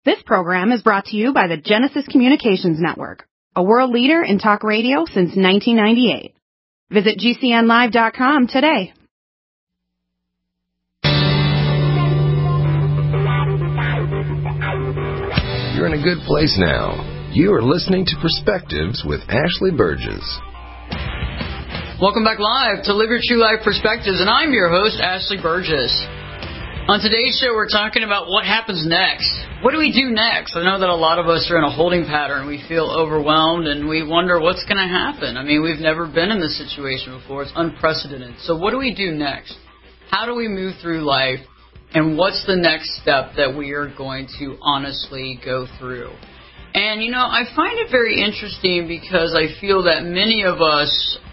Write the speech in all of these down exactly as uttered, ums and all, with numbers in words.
This program is brought to you by the Genesis Communications Network, a world leader in talk radio since nineteen ninety-eight. Visit G C N live dot com today. You're in a good place now. You are listening to Perspectives with Ashley Burgess. Welcome back live to Live Your True Life Perspectives, and I'm your host, Ashley Burgess. On today's show, we're talking about what happens next. What do we do next? I know that a lot of us are in a holding pattern. We feel overwhelmed, and we wonder what's going to happen. I mean, we've never been in this situation before. It's unprecedented. So what do we do next? How do we move through life? And what's the next step that we are going to honestly go through? And, you know, I find it very interesting because I feel that many of us,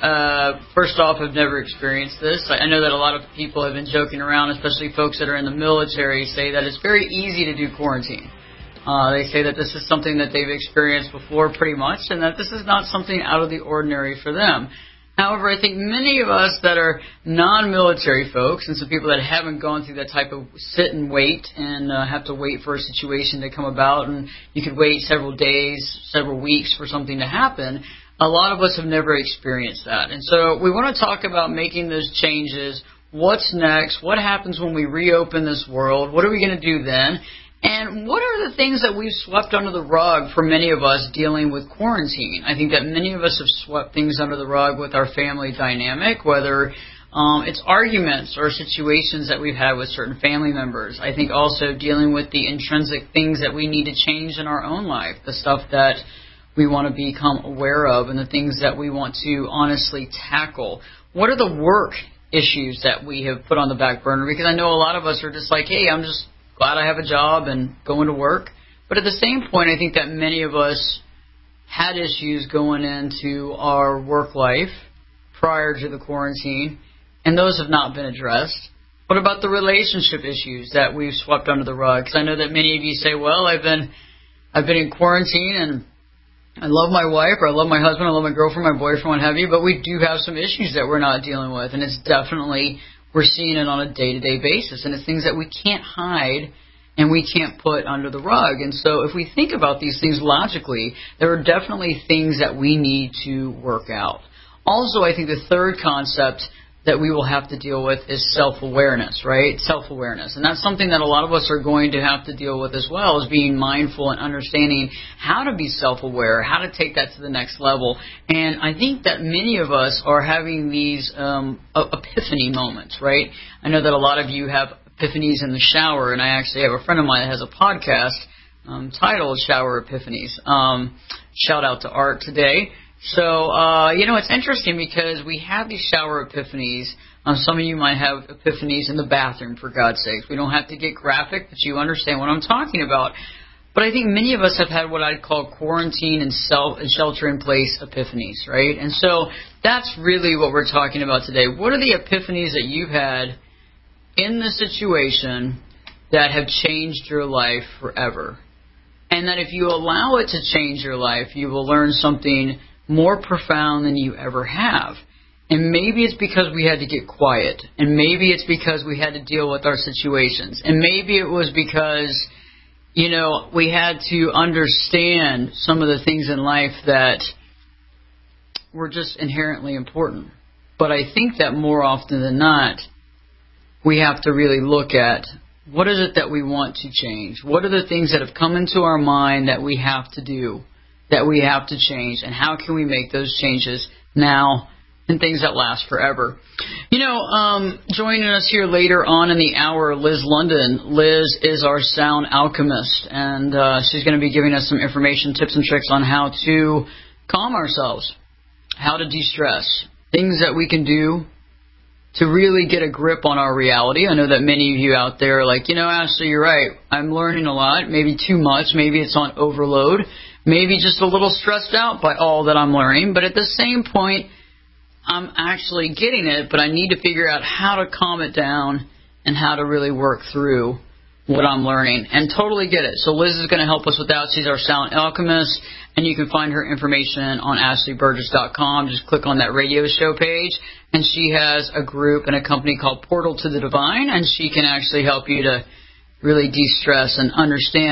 uh, first off, have never experienced this. I know that a lot of people have been joking around, especially folks that are in the military, say that it's very easy to do quarantine. Uh, they say that this is something that they've experienced before pretty much, and that this is not something out of the ordinary for them. However, I think many of us that are non-military folks and some people that haven't gone through that type of sit and wait and uh, have to wait for a situation to come about, and you could wait several days, several weeks for something to happen, a lot of us have never experienced that. And so we want to talk about making those changes. What's next? What happens when we reopen this world? What are we going to do then? And what are the things that we've swept under the rug for many of us dealing with quarantine? I think that many of us have swept things under the rug with our family dynamic, whether um, it's arguments or situations that we've had with certain family members. I think also dealing with the intrinsic things that we need to change in our own life, the stuff that we want to become aware of and the things that we want to honestly tackle. What are the work issues that we have put on the back burner? Because I know a lot of us are just like, hey, I'm just glad I have a job and going to work. But at the same point, I think that many of us had issues going into our work life prior to the quarantine, and those have not been addressed. What about the relationship issues that we've swept under the rug? Because I know that many of you say, well, I've been I've been in quarantine, and I love my wife, or I love my husband, I love my girlfriend, my boyfriend, what have you, but we do have some issues that we're not dealing with, and it's definitely, we're seeing it on a day-to-day basis, and it's things that we can't hide and we can't put under the rug. And so if we think about these things logically, there are definitely things that we need to work out. Also, I think the third concept that we will have to deal with is self-awareness, right? Self-awareness. And that's something that a lot of us are going to have to deal with as well, is being mindful and understanding how to be self-aware, how to take that to the next level. And I think that many of us are having these um, epiphany moments, right? I know that a lot of you have epiphanies in the shower, and I actually have a friend of mine that has a podcast um, titled Shower Epiphanies. Um, shout out to Art today. So, uh, you know, it's interesting because we have these shower epiphanies. Um, some of you might have epiphanies in the bathroom, for God's sakes. We don't have to get graphic, but you understand what I'm talking about. But I think many of us have had what I'd call quarantine and self and shelter-in-place epiphanies, right? And so that's really what we're talking about today. What are the epiphanies that you've had in the situation that have changed your life forever? And that if you allow it to change your life, you will learn something more profound than you ever have. And maybe it's because we had to get quiet. And maybe it's because we had to deal with our situations. And maybe it was because, you know, we had to understand some of the things in life that were just inherently important. But I think that more often than not, we have to really look at what is it that we want to change? What are the things that have come into our mind that we have to do, that we have to change, and how can we make those changes now and things that last forever? You know, um, joining us here later on in the hour, Liz London. Liz is our sound alchemist, and uh, she's going to be giving us some information, tips, and tricks on how to calm ourselves, how to de-stress, things that we can do to really get a grip on our reality. I know that many of you out there are like, you know, Ashley, you're right. I'm learning a lot, maybe too much. Maybe it's on overload. Maybe just a little stressed out by all that I'm learning. But at the same point, I'm actually getting it, but I need to figure out how to calm it down and how to really work through what I'm learning and totally get it. So Liz is going to help us with that. She's our sound alchemist, and you can find her information on ashley burgess dot com. Just click on that radio show page, and she has a group and a company called Portal to the Divine, and she can actually help you to really de-stress and understand,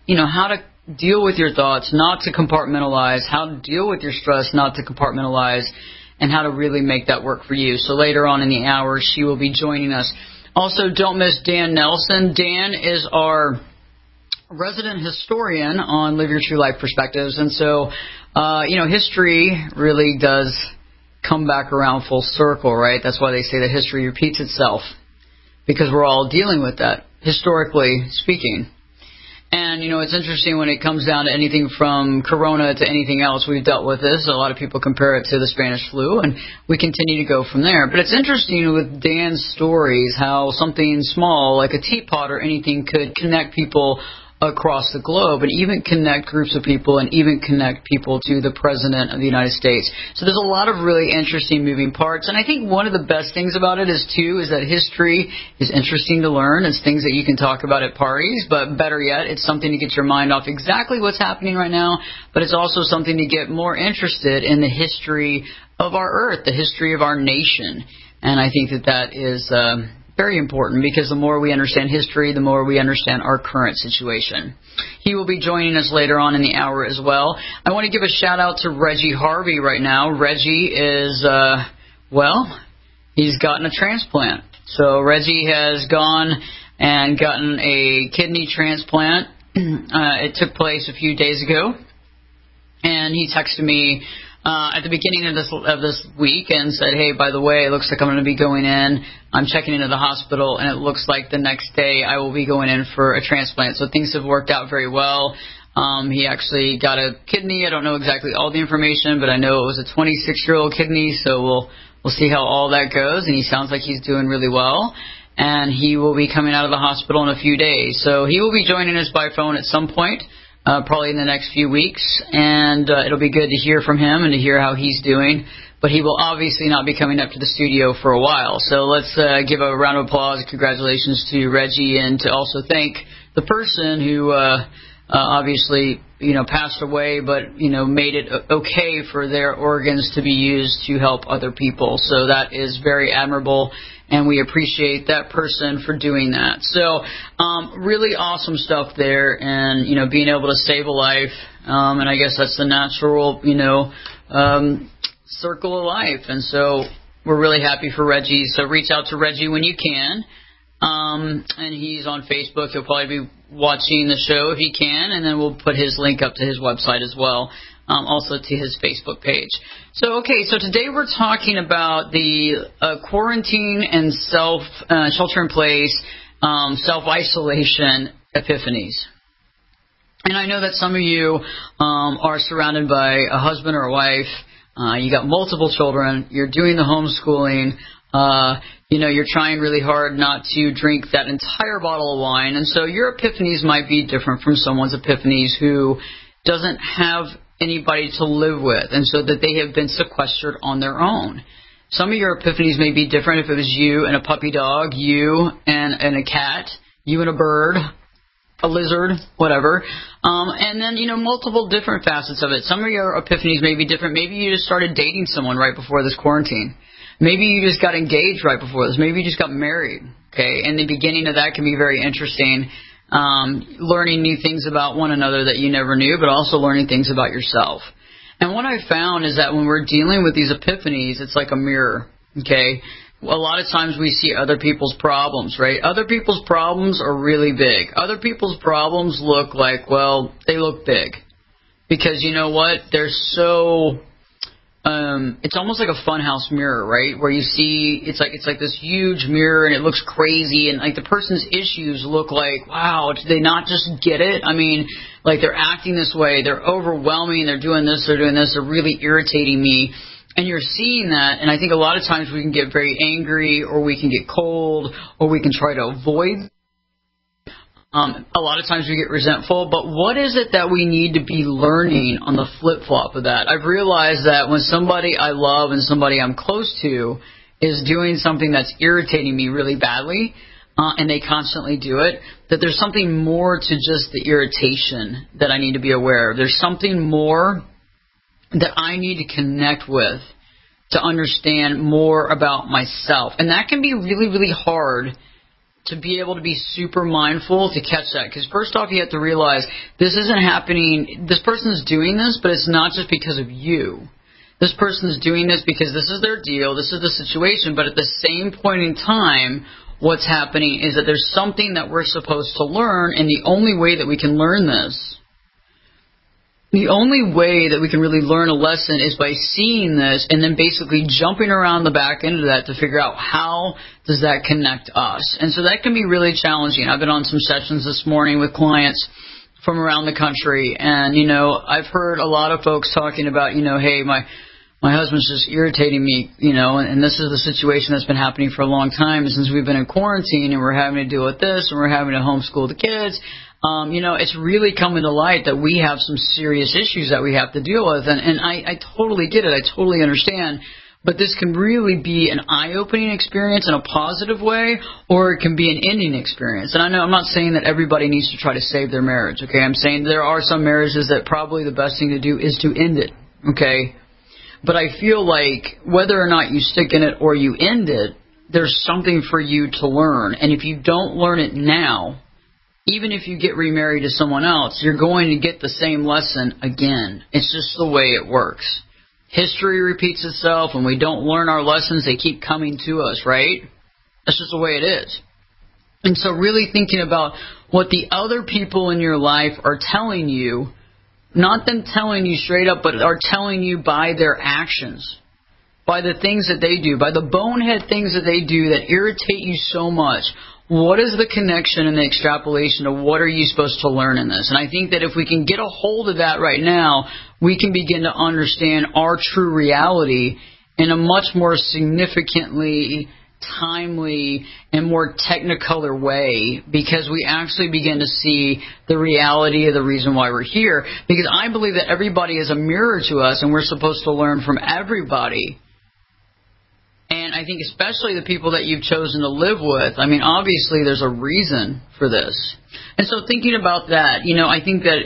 you know, how to deal with your thoughts, not to compartmentalize, how to deal with your stress, not to compartmentalize, and how to really make that work for you. So later on in the hour, she will be joining us. Also, don't miss Dan Nelson. Dan is our resident historian on Live Your True Life Perspectives. And so, uh, you know, history really does come back around full circle, right? That's why they say that history repeats itself, because we're all dealing with that, historically speaking. And, you know, it's interesting when it comes down to anything from corona to anything else. We've dealt with this. A lot of people compare it to the Spanish flu, and we continue to go from there. But it's interesting with Dan's stories how something small, like a teapot or anything, could connect people across the globe and even connect groups of people and even connect people to the President of the United States. So there's a lot of really interesting moving parts. And I think one of the best things about it is, too, is that history is interesting to learn. It's things that you can talk about at parties, but better yet, it's something to get your mind off exactly what's happening right now, but it's also something to get more interested in the history of our Earth, the history of our nation. And I think that that is Um, very important, because the more we understand history, the more we understand our current situation. He will be joining us later on in the hour as well. I want to give a shout out to Reggie Harvey right now. Reggie is, uh, well, he's gotten a transplant. So Reggie has gone and gotten a kidney transplant. Uh, it took place a few days ago, and he texted me Uh, at the beginning of this of this week and said, hey, by the way, it looks like I'm going to be going in. I'm checking into the hospital, and it looks like the next day I will be going in for a transplant. So things have worked out very well. Um, he actually got a kidney. I don't know exactly all the information, but I know it was a twenty-six-year-old kidney, so we'll we'll see how all that goes. And he sounds like he's doing really well. And he will be coming out of the hospital in a few days. So he will be joining us by phone at some point. Uh, probably in the next few weeks, and uh, it'll be good to hear from him and to hear how he's doing. But he will obviously not be coming up to the studio for a while. So let's uh, give a round of applause and congratulations to Reggie, and to also thank the person who uh, uh, obviously, you know, passed away, but, you know, made it okay for their organs to be used to help other people. So that is very admirable, and we appreciate that person for doing that. So um, really awesome stuff there, and, you know, being able to save a life, um, and I guess that's the natural, you know, um, circle of life. And so we're really happy for Reggie. So reach out to Reggie when you can. Um, and he's on Facebook. He'll probably be watching the show if he can, and then we'll put his link up to his website as well, um, also to his Facebook page. So, okay, so today we're talking about the uh, quarantine and self uh, shelter-in-place, um, self-isolation epiphanies. And I know that some of you um, are surrounded by a husband or a wife. Uh, you got multiple children. You're doing the homeschooling. Uh, you know, you're trying really hard not to drink that entire bottle of wine. And so your epiphanies might be different from someone's epiphanies who doesn't have anybody to live with, and so that they have been sequestered on their own. Some of your epiphanies may be different if it was you and a puppy dog, you and, and a cat, you and a bird, a lizard, whatever. Um, and then, you know, multiple different facets of it. Some of your epiphanies may be different. Maybe you just started dating someone right before this quarantine. Maybe you just got engaged right before this. Maybe you just got married, okay? And the beginning of that can be very interesting, um, learning new things about one another that you never knew, but also learning things about yourself. And what I found is that when we're dealing with these epiphanies, it's like a mirror, okay? A lot of times we see other people's problems, right? Other people's problems are really big. Other people's problems look like, well, they look big. Because you know what? They're so... Um, it's almost like a funhouse mirror, right? Where you see, it's like it's like this huge mirror, and it looks crazy, and like the person's issues look like, wow, did they not just get it? I mean, like they're acting this way, they're overwhelming, they're doing this, they're doing this, they're really irritating me. And you're seeing that, and I think a lot of times we can get very angry, or we can get cold, or we can try to avoid. Um, a lot of times we get resentful, but what is it that we need to be learning on the flip-flop of that? I've realized that when somebody I love and somebody I'm close to is doing something that's irritating me really badly, uh, and they constantly do it, that there's something more to just the irritation that I need to be aware of. There's something more that I need to connect with to understand more about myself. And that can be really, really hard to be able to be super mindful to catch that. Because first off, you have to realize this isn't happening. This person's doing this, but it's not just because of you. This person's doing this because this is their deal. This is the situation. But at the same point in time, what's happening is that there's something that we're supposed to learn, and the only way that we can learn this, the only way that we can really learn a lesson is by seeing this and then basically jumping around the back end of that to figure out how does that connect us. And so that can be really challenging. I've been on some sessions this morning with clients from around the country, and, you know, I've heard a lot of folks talking about, you know, hey, my my husband's just irritating me, you know, and, and this is the situation that's been happening for a long time since we've been in quarantine, and we're having to deal with this, and we're having to homeschool the kids. Um, you know, it's really coming to light that we have some serious issues that we have to deal with, and, and I, I totally get it. I totally understand. But this can really be an eye-opening experience in a positive way, or it can be an ending experience. And I know I'm not saying that everybody needs to try to save their marriage, okay? I'm saying there are some marriages that probably the best thing to do is to end it, okay? But I feel like whether or not you stick in it or you end it, there's something for you to learn. And if you don't learn it now, even if you get remarried to someone else, you're going to get the same lesson again. It's just the way it works. History repeats itself. When we don't learn our lessons, they keep coming to us, right? That's just the way it is. And so really thinking about what the other people in your life are telling you, not them telling you straight up, but are telling you by their actions, by the things that they do, by the bonehead things that they do that irritate you so much. What is the connection and the extrapolation of what are you supposed to learn in this? And I think that if we can get a hold of that right now, we can begin to understand our true reality in a much more significantly timely and more technicolor way, because we actually begin to see the reality of the reason why we're here. Because I believe that everybody is a mirror to us, and we're supposed to learn from everybody. And I think especially the people that you've chosen to live with, I mean, obviously there's a reason for this. And so thinking about that, you know, I think that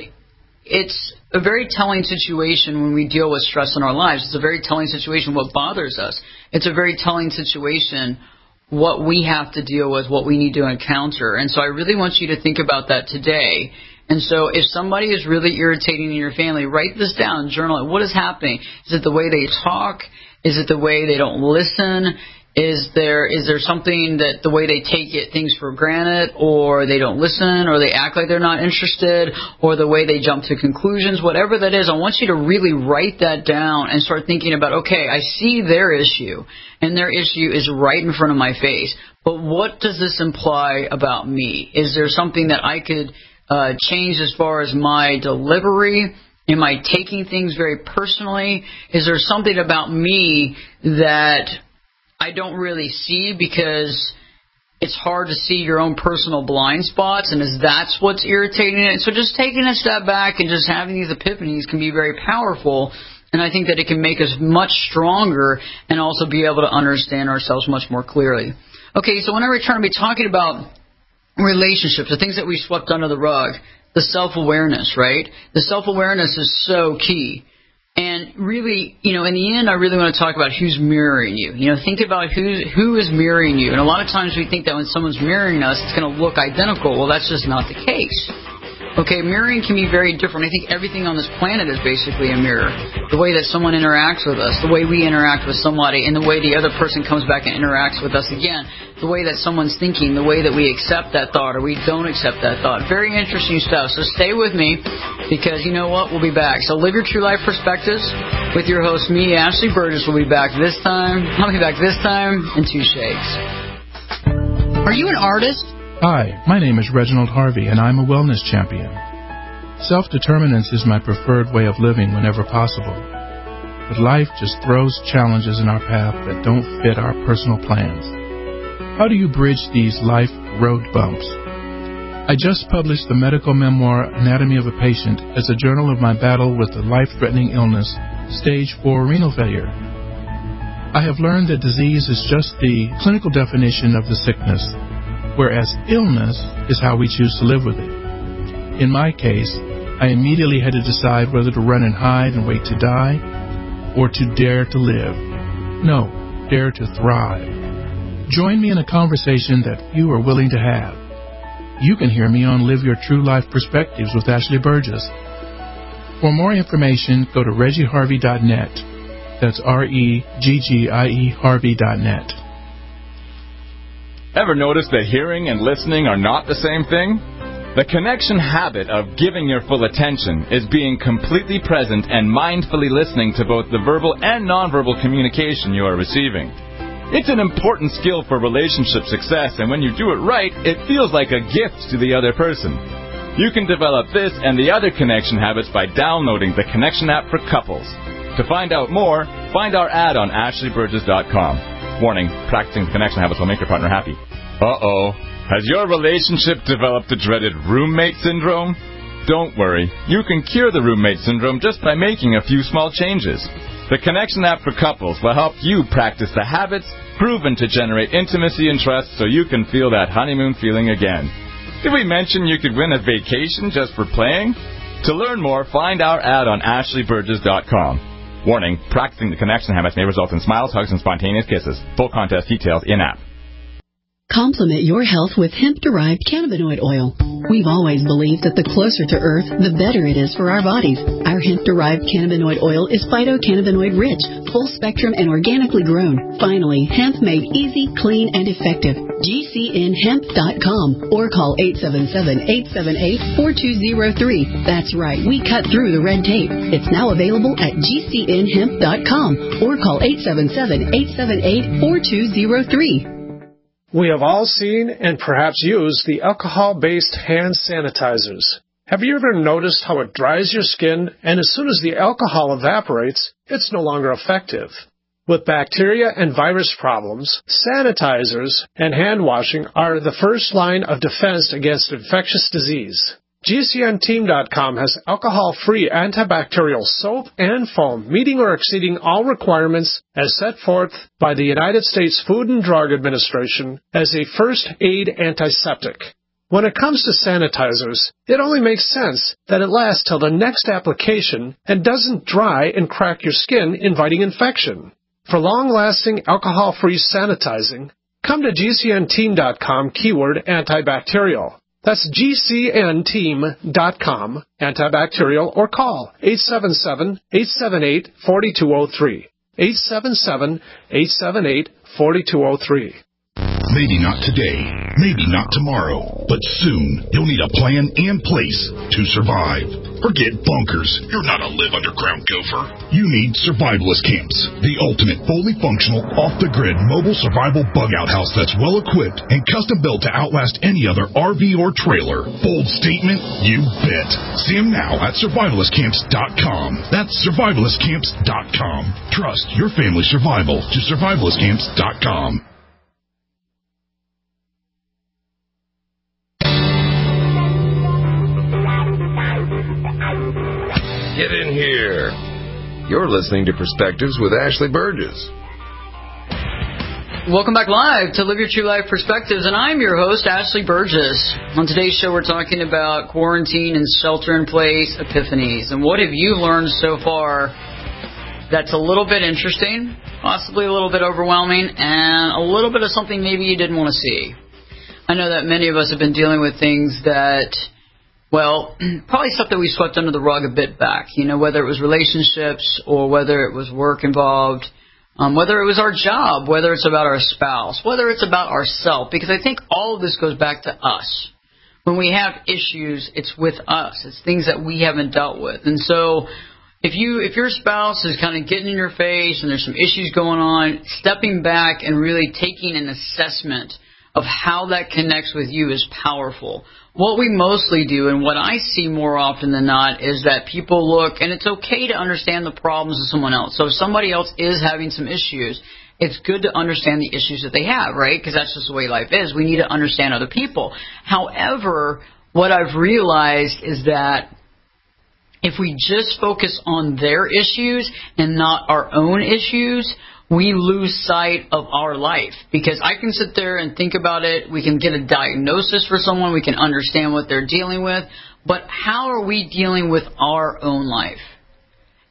it's a very telling situation when we deal with stress in our lives. It's a very telling situation what bothers us. It's a very telling situation what we have to deal with, what we need to encounter. And so I really want you to think about that today. And so if somebody is really irritating in your family, write this down, journal it. What is happening? Is it the way they talk? Is it the way they don't listen? Is there is there something that the way they take it things for granted, or they don't listen, or they act like they're not interested, or the way they jump to conclusions? Whatever that is, I want you to really write that down and start thinking about, okay, I see their issue, and their issue is right in front of my face. But what does this imply about me? Is there something that I could uh, change as far as my delivery? Am I taking things very personally? Is there something about me that I don't really see because it's hard to see your own personal blind spots, and is that's what's irritating it? So just taking a step back and just having these epiphanies can be very powerful, and I think that it can make us much stronger and also be able to understand ourselves much more clearly. Okay, so when I return, I'll be talking about relationships, the things that we swept under the rug. The self-awareness, right? The self-awareness is so key. And really, you know, in the end, I really want to talk about who's mirroring you. You know, think about who who is mirroring you. And a lot of times we think that when someone's mirroring us, it's going to look identical. Well, that's just not the case. Okay, mirroring can be very different. I think everything on this planet is basically a mirror. The way that someone interacts with us, the way we interact with somebody, and the way the other person comes back and interacts with us again. The way that someone's thinking, the way that we accept that thought or we don't accept that thought. Very interesting stuff. So stay with me, because you know what? We'll be back. So Live Your True Life Perspectives with your host, me, Ashley Burgess. We'll be back this time. I'll be back this time in two shakes. Are you an artist? Hi, my name is Reginald Harvey, and I'm a wellness champion. Self-determinance is my preferred way of living whenever possible. But life just throws challenges in our path that don't fit our personal plans. How do you bridge these life road bumps? I just published the medical memoir Anatomy of a Patient as a journal of my battle with the life-threatening illness, stage four renal failure. I have learned that disease is just the clinical definition of the sickness, whereas illness is how we choose to live with it. In my case, I immediately had to decide whether to run and hide and wait to die, or to dare to live. No, dare to thrive. Join me in a conversation that few are willing to have. You can hear me on Live Your True Life Perspectives with Ashley Burgess. For more information, go to reggie harvey dot net. That's R E G G I E Harvey dot net. Ever notice that hearing and listening are not the same thing? The connection habit of giving your full attention is being completely present and mindfully listening to both the verbal and nonverbal communication you are receiving. It's an important skill for relationship success, and when you do it right, it feels like a gift to the other person. You can develop this and the other connection habits by downloading the Connection app for couples. To find out more, find our ad on ashley burgess dot com. Warning, practicing connection habits will make your partner happy. Uh-oh. Has your relationship developed the dreaded roommate syndrome? Don't worry. You can cure the roommate syndrome just by making a few small changes. The Connection app for couples will help you practice the habits proven to generate intimacy and trust so you can feel that honeymoon feeling again. Did we mention you could win a vacation just for playing? To learn more, find our ad on ashley burgess dot com. Warning, practicing the connection habits may result in smiles, hugs, and spontaneous kisses. Full contest details in-app. Complement your health with hemp-derived cannabinoid oil. We've always believed that the closer to Earth, the better it is for our bodies. Our hemp-derived cannabinoid oil is phytocannabinoid-rich, full-spectrum, and organically grown. Finally, hemp made easy, clean, and effective. G C N hemp dot com or call eight seven seven, eight seven eight, four two zero three. That's right, we cut through the red tape. It's now available at G C N hemp dot com or call eight seven seven, eight seven eight, four two zero three. We have all seen and perhaps used the alcohol-based hand sanitizers. Have you ever noticed how it dries your skin, and as soon as the alcohol evaporates, it's no longer effective? With bacteria and virus problems, sanitizers and hand washing are the first line of defense against infectious disease. G C N team dot com has alcohol-free antibacterial soap and foam meeting or exceeding all requirements as set forth by the United States Food and Drug Administration as a first aid antiseptic. When it comes to sanitizers, it only makes sense that it lasts till the next application and doesn't dry and crack your skin, inviting infection. For long-lasting alcohol-free sanitizing, come to G C N team dot com keyword antibacterial. That's G C N team dot com, antibacterial, or call eight seven seven, eight seven eight, four two zero three. eight seven seven, eight seven eight, four two zero three. Maybe not today, maybe not tomorrow, but soon you'll need a plan in place to survive. Forget bunkers. You're not a live underground gopher. You need Survivalist Camps, the ultimate fully functional, off-the-grid mobile survival bug-out house that's well-equipped and custom-built to outlast any other R V or trailer. Bold statement? You bet. See them now at survivalist camps dot com. That's survivalist camps dot com. Trust your family's survival to survivalist camps dot com. Get in here. You're listening to Perspectives with Ashley Burgess. Welcome back live to Live Your True Life Perspectives, and I'm your host, Ashley Burgess. On today's show, we're talking about quarantine and shelter-in-place epiphanies. And what have you learned so far that's a little bit interesting, possibly a little bit overwhelming, and a little bit of something maybe you didn't want to see? I know that many of us have been dealing with things that, well, probably stuff that we swept under the rug a bit back, you know, whether it was relationships or whether it was work involved, um, whether it was our job, whether it's about our spouse, whether it's about ourselves, because I think all of this goes back to us. When we have issues, it's with us. It's things that we haven't dealt with. And so if you, if your spouse is kind of getting in your face and there's some issues going on, stepping back and really taking an assessment of how that connects with you is powerful. What we mostly do, and what I see more often than not, is that people look, and it's okay to understand the problems of someone else. So if somebody else is having some issues, it's good to understand the issues that they have, right? Because that's just the way life is. We need to understand other people. However, what I've realized is that if we just focus on their issues and not our own issues, we lose sight of our life. Because I can sit there and think about it. We can get a diagnosis for someone. We can understand what they're dealing with. But how are we dealing with our own life?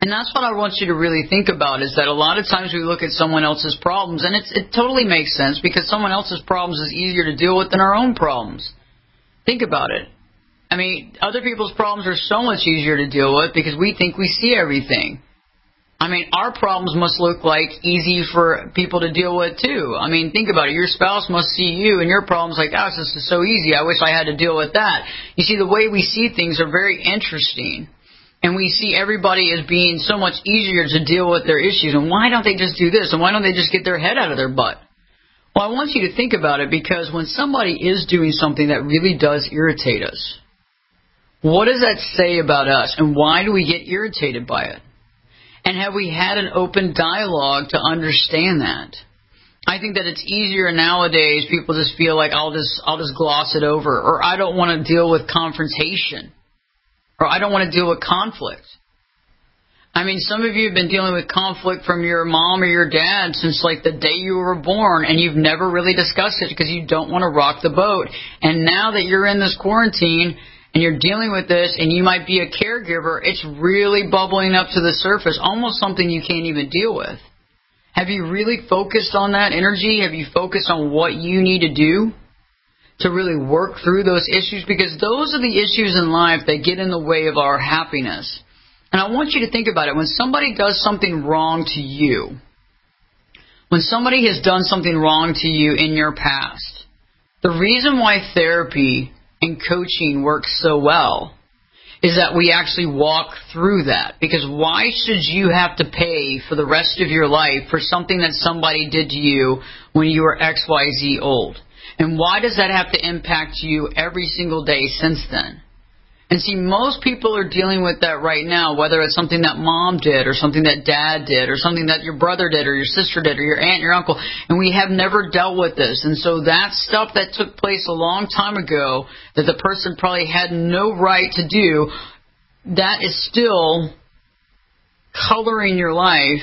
And that's what I want you to really think about, is that a lot of times we look at someone else's problems, and it's, it totally makes sense, because someone else's problems is easier to deal with than our own problems. Think about it. I mean, other people's problems are so much easier to deal with because we think we see everything. I mean, our problems must look like easy for people to deal with, too. I mean, think about it. Your spouse must see you and your problems like, oh, this is so easy. I wish I had to deal with that. You see, the way we see things are very interesting. And we see everybody as being so much easier to deal with their issues. And why don't they just do this? And why don't they just get their head out of their butt? Well, I want you to think about it, because when somebody is doing something that really does irritate us, what does that say about us? And why do we get irritated by it? And have we had an open dialogue to understand that? I think that it's easier nowadays. People just feel like I'll just I'll just gloss it over, or I don't want to deal with confrontation, or I don't want to deal with conflict. I mean, some of you have been dealing with conflict from your mom or your dad since like the day you were born, and you've never really discussed it because you don't want to rock the boat. And now that you're in this quarantine and you're dealing with this, and you might be a caregiver, it's really bubbling up to the surface, almost something you can't even deal with. Have you really focused on that energy? Have you focused on what you need to do to really work through those issues? Because those are the issues in life that get in the way of our happiness. And I want you to think about it. When somebody does something wrong to you, when somebody has done something wrong to you in your past, the reason why therapy and coaching works so well is that we actually walk through that. Because why should you have to pay for the rest of your life for something that somebody did to you when you were X Y Z old? And why does that have to impact you every single day since then? And see, most people are dealing with that right now, whether it's something that mom did or something that dad did or something that your brother did or your sister did or your aunt, your uncle, and we have never dealt with this. And so that stuff that took place a long time ago that the person probably had no right to do, that is still coloring your life,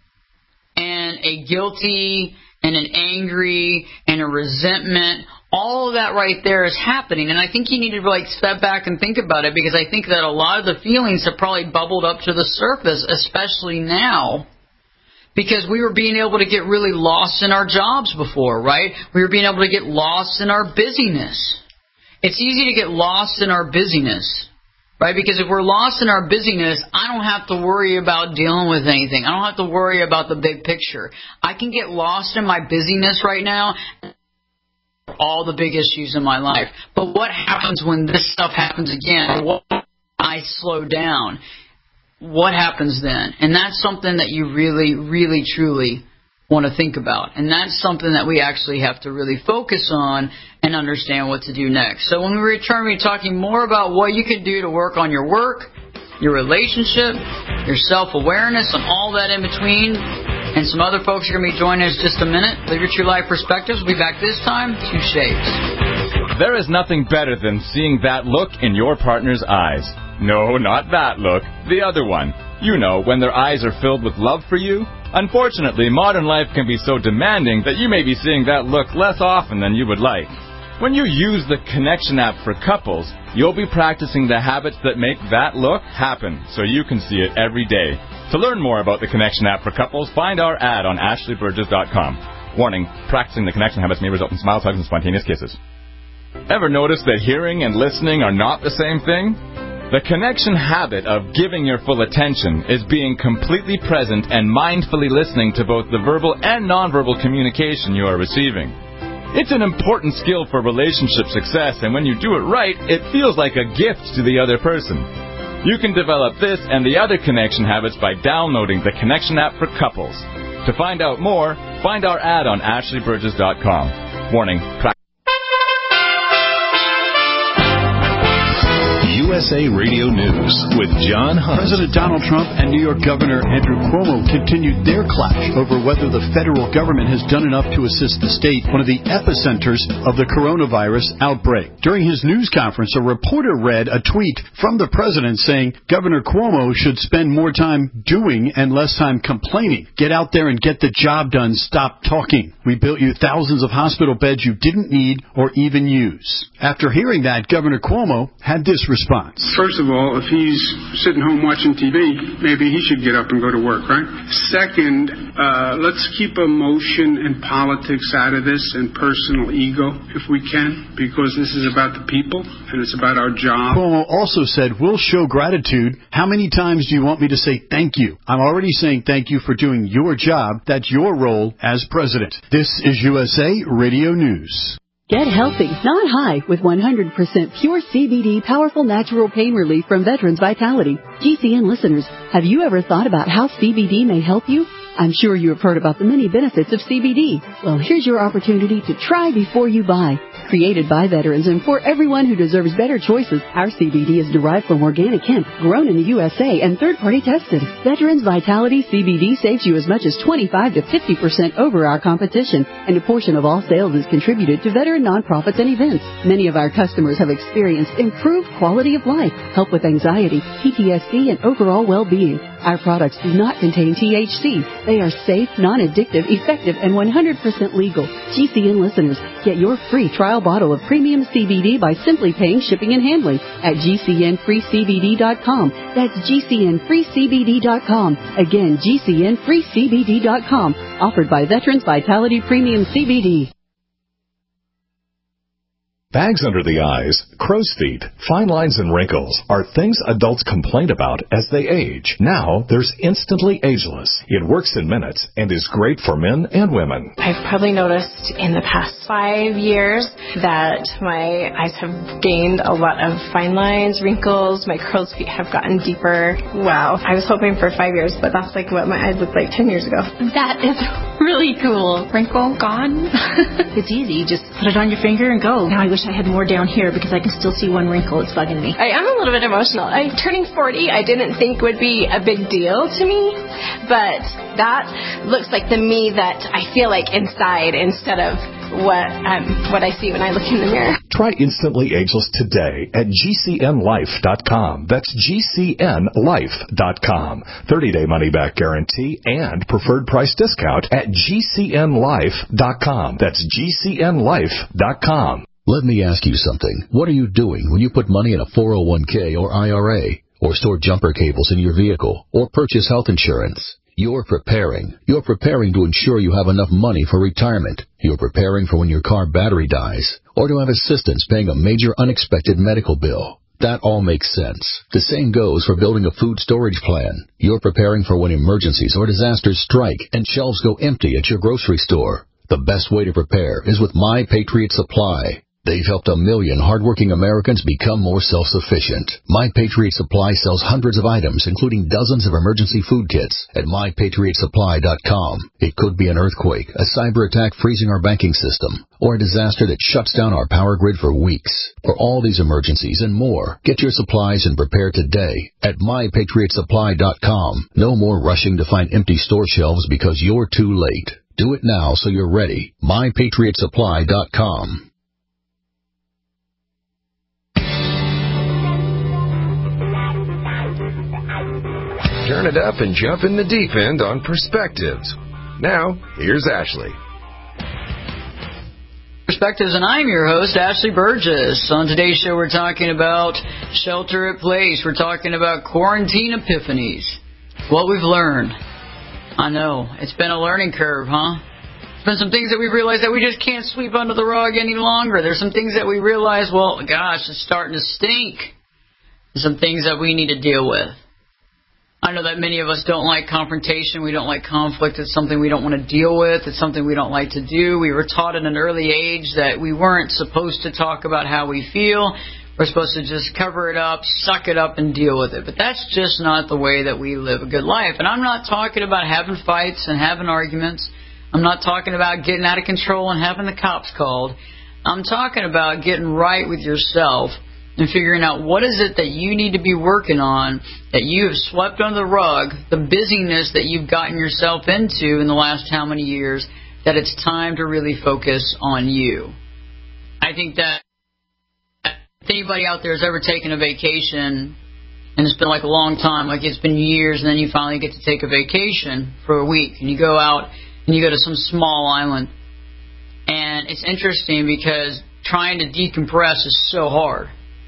and a guilty and an angry and a resentment, all of that right there is happening. And I think you need to like step back and think about it, because I think that a lot of the feelings have probably bubbled up to the surface, especially now, because we were being able to get really lost in our jobs before, right? We were being able to get lost in our busyness. It's easy to get lost in our busyness, right? Because if we're lost in our busyness, I don't have to worry about dealing with anything. I don't have to worry about the big picture. I can get lost in my busyness right now, all the big issues in my life. But what happens when this stuff happens again? What I slow down? What happens then? And that's something that you really, really, truly want to think about. And that's something that we actually have to really focus on and understand what to do next. So when we return, we'll be talking more about what you can do to work on your work, your relationship, your self-awareness, and all that in between. And some other folks are going to be joining us just a minute. Live Your True Life Perspectives. We'll be back this time. Two shapes. There is nothing better than seeing that look in your partner's eyes. No, not that look. The other one. You know, when their eyes are filled with love for you. Unfortunately, modern life can be so demanding that you may be seeing that look less often than you would like. When you use the Connection app for couples, you'll be practicing the habits that make that look happen so you can see it every day. To learn more about the Connection app for couples, find our ad on ashley burgess dot com. Warning, practicing the Connection habits may result in smile hugs and spontaneous kisses. Ever notice that hearing and listening are not the same thing? The Connection habit of giving your full attention is being completely present and mindfully listening to both the verbal and nonverbal communication you are receiving. It's an important skill for relationship success, and when you do it right, it feels like a gift to the other person. You can develop this and the other Connection habits by downloading the Connection app for couples. To find out more, find our ad on ashley burgess dot com. Warning, U S A Radio News with John Hunt. President Donald Trump and New York Governor Andrew Cuomo continued their clash over whether the federal government has done enough to assist the state, one of the epicenters of the coronavirus outbreak. During his news conference, a reporter read a tweet from the president saying Governor Cuomo should spend more time doing and less time complaining. Get out there and get the job done. Stop talking. We built you thousands of hospital beds you didn't need or even use. After hearing that, Governor Cuomo had this response. response. First of all, if he's sitting home watching T V, maybe he should get up and go to work, right? Second, uh, let's keep emotion and politics out of this and personal ego if we can, because this is about the people and it's about our job. Cuomo also said, we'll show gratitude. How many times do you want me to say thank you? I'm already saying thank you for doing your job. That's your role as president. This is U S A Radio News. Get healthy, not high, with one hundred percent pure C B D powerful natural pain relief from Veterans Vitality. G C N listeners, have you ever thought about how C B D may help you? I'm sure you have heard about the many benefits of C B D. Well, here's your opportunity to try before you buy. Created by veterans and for everyone who deserves better choices, our C B D is derived from organic hemp, grown in the U S A and third-party tested. Veterans Vitality C B D saves you as much as twenty-five to fifty percent over our competition, and a portion of all sales is contributed to veteran nonprofits and events. Many of our customers have experienced improved quality of life, help with anxiety, P T S D, and overall well-being. Our products do not contain T H C. They are safe, non-addictive, effective, and one hundred percent legal. G C N listeners, get your free trial bottle of premium C B D by simply paying shipping and handling at G C N free C B D dot com. That's G C N free C B D dot com. Again, G C N free C B D dot com. Offered by Veterans Vitality Premium C B D. Bags under the eyes, crow's feet, fine lines and wrinkles are things adults complain about as they age. Now, there's Instantly Ageless. It works in minutes and is great for men and women. I've probably noticed in the past five years that my eyes have gained a lot of fine lines, wrinkles, my crow's feet have gotten deeper. Wow. I was hoping for five years, but that's like what my eyes looked like ten years ago. That is really cool. Wrinkle gone. It's easy. You just put it on your finger and go. Now I wish I had more down here because I can still see one wrinkle. It's bugging me. I am a little bit emotional. I, turning forty, I didn't think would be a big deal to me, but that looks like the me that I feel like inside instead of what um, what I see when I look in the mirror. Try Instantly Ageless today at G C N life dot com. That's G C N life dot com. thirty-day money-back guarantee and preferred price discount at G C N life dot com. That's G C N life dot com. Let me ask you something. What are you doing when you put money in a four oh one k or I R A, or store jumper cables in your vehicle, or purchase health insurance? You're preparing. You're preparing to ensure you have enough money for retirement. You're preparing for when your car battery dies, or to have assistance paying a major unexpected medical bill. That all makes sense. The same goes for building a food storage plan. You're preparing for when emergencies or disasters strike and shelves go empty at your grocery store. The best way to prepare is with My Patriot Supply. They've helped a million hardworking Americans become more self-sufficient. My Patriot Supply sells hundreds of items, including dozens of emergency food kits at my patriot supply dot com. It could be an earthquake, a cyber attack freezing our banking system, or a disaster that shuts down our power grid for weeks. For all these emergencies and more, get your supplies and prepare today at my patriot supply dot com. No more rushing to find empty store shelves because you're too late. Do it now so you're ready. my patriot supply dot com. Turn it up and jump in the deep end on Perspectives. Now, here's Ashley. Perspectives, and I'm your host, Ashley Burgess. On today's show, we're talking about shelter at place. We're talking about quarantine epiphanies. What we've learned. I know, it's been a learning curve, huh? There's been some things that we've realized that we just can't sweep under the rug any longer. There's some things that we realize, well, gosh, it's starting to stink. There's some things that we need to deal with. I know that many of us don't like confrontation. We don't like conflict. It's something we don't want to deal with. It's something we don't like to do. We were taught at an early age that we weren't supposed to talk about how we feel. We're supposed to just cover it up, suck it up, and deal with it. But that's just not the way that we live a good life. And I'm not talking about having fights and having arguments. I'm not talking about getting out of control and having the cops called. I'm talking about getting right with yourself and figuring out what is it that you need to be working on, that you have swept under the rug, the busyness that you've gotten yourself into in the last how many years, that it's time to really focus on you. I think that if anybody out there has ever taken a vacation, and it's been like a long time, like it's been years, and then you finally get to take a vacation for a week, and you go out and you go to some small island, and it's interesting because trying to decompress is so hard.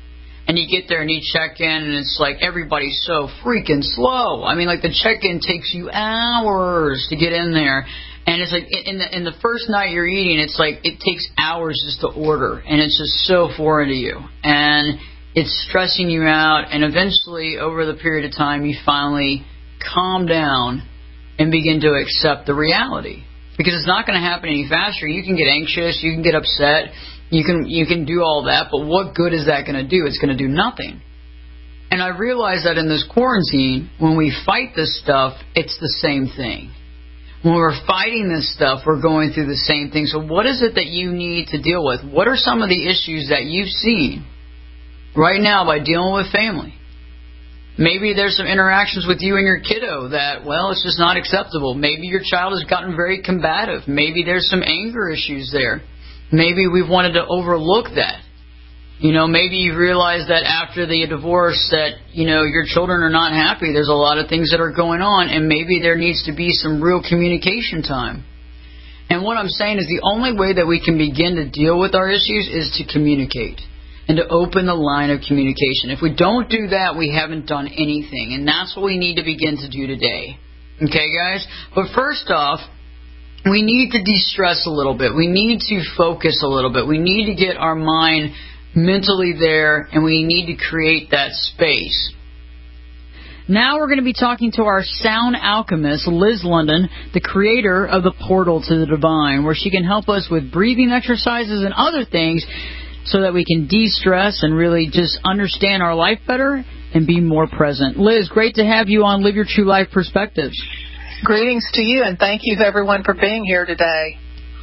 And you get there and you check in, and it's like everybody's so freaking slow. I mean, like the check-in takes you hours to get in there. And it's like in the in the first night you're eating, it's like it takes hours just to order, and it's just so foreign to you, and it's stressing you out. And eventually, over the period of time, you finally calm down and begin to accept the reality, because it's not going to happen any faster. You can get anxious, you can get upset, you can you can do all that, but what good is that going to do? It's going to do nothing. And I realize that in this quarantine, when we fight this stuff, it's the same thing. When we're fighting this stuff, we're going through the same thing. So what is it that you need to deal with? What are some of the issues that you've seen right now by dealing with family? Maybe there's some interactions with you and your kiddo that, well, it's just not acceptable. Maybe your child has gotten very combative. Maybe there's some anger issues there. Maybe we've wanted to overlook that. You know, maybe you realize that after the divorce that, you know, your children are not happy. There's a lot of things that are going on, and maybe there needs to be some real communication time. And what I'm saying is the only way that we can begin to deal with our issues is to communicate and to open the line of communication. If we don't do that, we haven't done anything, and that's what we need to begin to do today. Okay, guys? But first off, we need to de-stress a little bit. We need to focus a little bit. We need to get our mind mentally there, and we need to create that space. Now we're going to be talking to our sound alchemist, Liz London, the creator of the Portal to the Divine, where she can help us with breathing exercises and other things so that we can de-stress and really just understand our life better and be more present. Liz, great to have you on Live Your True Life Perspectives. Greetings to you, and thank you everyone for being here today.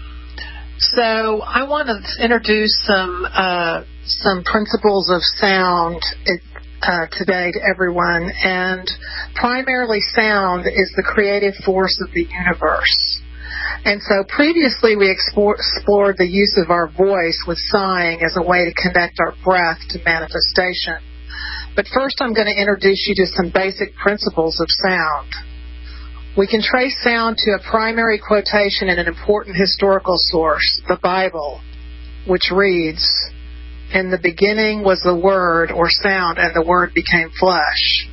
So I want to introduce some uh, some principles of sound uh, today to everyone, and primarily sound is the creative force of the universe. And so previously we explore, explored the use of our voice with sighing as a way to connect our breath to manifestation. But first I'm going to introduce you to some basic principles of sound. We can trace sound to a primary quotation in an important historical source, the Bible, which reads, "In the beginning was the Word," or sound, "and the Word became flesh."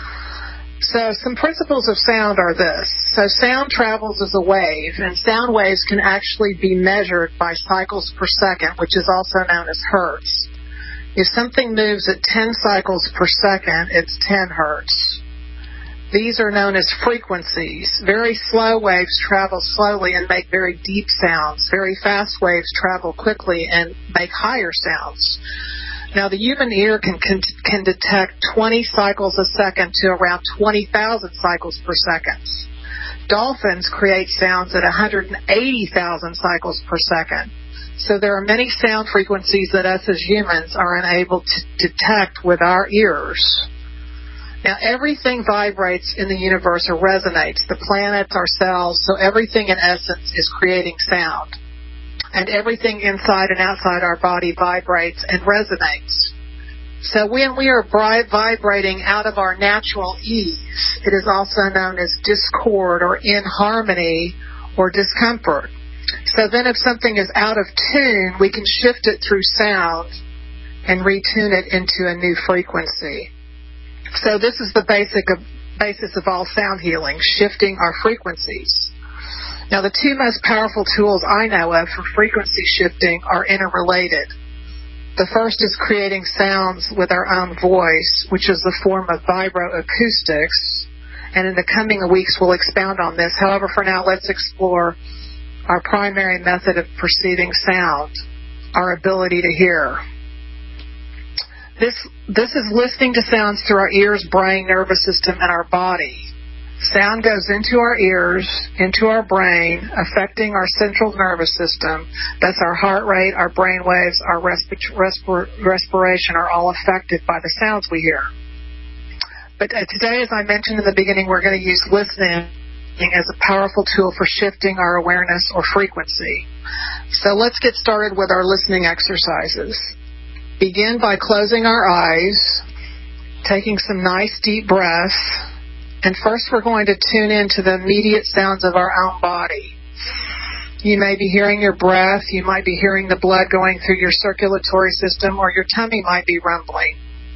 So some principles of sound are this. So sound travels as a wave, and sound waves can actually be measured by cycles per second, which is also known as hertz. If something moves at ten cycles per second, it's ten hertz. These are known as frequencies. Very slow waves travel slowly and make very deep sounds. Very fast waves travel quickly and make higher sounds. Now, the human ear can, can, can detect twenty cycles a second to around twenty thousand cycles per second. Dolphins create sounds at one hundred eighty thousand cycles per second. So there are many sound frequencies that us as humans are unable to detect with our ears. Now, everything vibrates in the universe or resonates. The planets, ourselves, so everything in essence is creating sound. And everything inside and outside our body vibrates and resonates. So when we are vibrating out of our natural ease, it is also known as discord or inharmony or discomfort. So then if something is out of tune, we can shift it through sound and retune it into a new frequency. So this is the basic of, basis of all sound healing, shifting our frequencies. Now, the two most powerful tools I know of for frequency shifting are interrelated. The first is creating sounds with our own voice, which is the form of vibroacoustics, and in the coming weeks we'll expound on this. However, for now, let's explore our primary method of perceiving sound, our ability to hear. This, this is listening to sounds through our ears, brain, nervous system, and our body. Sound goes into our ears, into our brain, affecting our central nervous system. That's our heart rate, our brain waves, our resp- respir- respiration are all affected by the sounds we hear. But uh, today, as I mentioned in the beginning, we're going to use listening as a powerful tool for shifting our awareness or frequency. So let's get started with our listening exercises. Begin by closing our eyes, taking some nice deep breaths, and first we're going to tune into the immediate sounds of our own body. You may be hearing your breath, you might be hearing the blood going through your circulatory system, or your tummy might be rumbling.